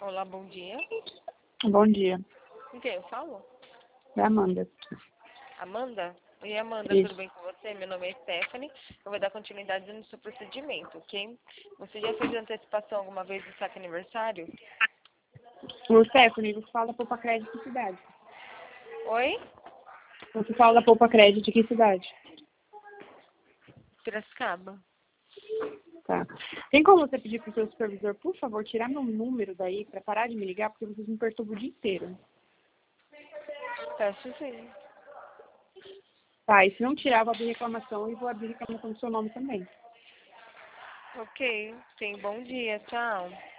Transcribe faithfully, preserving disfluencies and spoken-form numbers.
Olá, bom dia. Bom dia. Com quem eu falo? É a Amanda. Amanda? Oi, Amanda, Isso. tudo bem com você? Meu nome é Stephanie. Eu vou dar continuidade no seu procedimento, ok? Você já fez antecipação alguma vez do saque aniversário? O Stephanie, você fala da Poupa Crédito de que cidade? Oi? Você fala da Poupa Crédito de que cidade? Piracicaba. Tá. Tem como você pedir pro seu supervisor, por favor, tirar meu número daí pra parar de me ligar, porque vocês me perturbam o dia inteiro. Peço sim. Tá, e se não tirar, eu vou abrir reclamação e vou abrir reclamação do seu nome também. Ok. Sim, bom dia. Tchau.